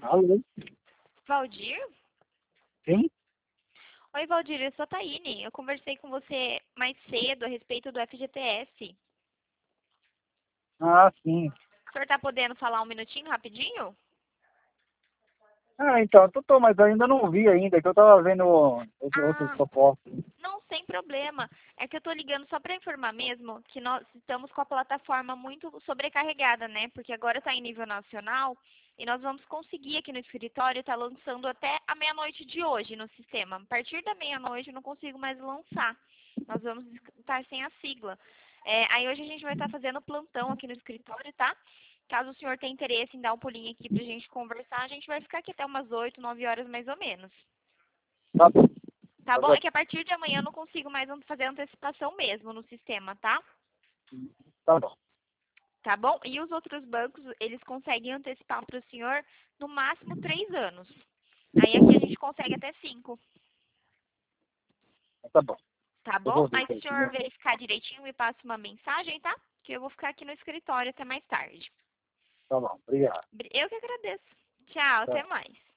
Alô? Valdir? Sim? Oi, Valdir, eu sou a Taine. Eu conversei com você mais cedo a respeito do FGTS. Ah, sim. O senhor está podendo falar um minutinho, rapidinho? Ah, então, mas ainda não vi ainda, que eu tava vendo outros Ah, propostas. não, sem problema. É que eu tô ligando só para informar mesmo que nós estamos com a plataforma muito sobrecarregada, né? Porque agora está em nível nacional e nós vamos conseguir aqui no escritório estar lançando até a meia-noite de hoje no sistema. A partir da meia-noite eu não consigo mais lançar. Nós vamos estar sem a sigla. Aí hoje a gente vai estar fazendo plantão aqui no escritório, tá? Caso o senhor tenha interesse em dar um pulinho aqui pra gente conversar, a gente vai ficar aqui até umas 8, 9 horas mais ou menos. Tá bom. Tá Tá bom? bom. É que a partir de amanhã eu não consigo mais fazer antecipação mesmo no sistema, tá? Tá bom. Tá bom? E os outros bancos, eles conseguem antecipar para o senhor no máximo 3 anos. Aí aqui a gente consegue até 5, Tá bom. tá Eu bom? vou ver Aí isso se aí. o senhor verificar direitinho, me passa uma mensagem, tá? Que eu vou ficar aqui no escritório até mais tarde. Tá bom. Obrigado. Eu que agradeço. Tchau, até Tá. mais.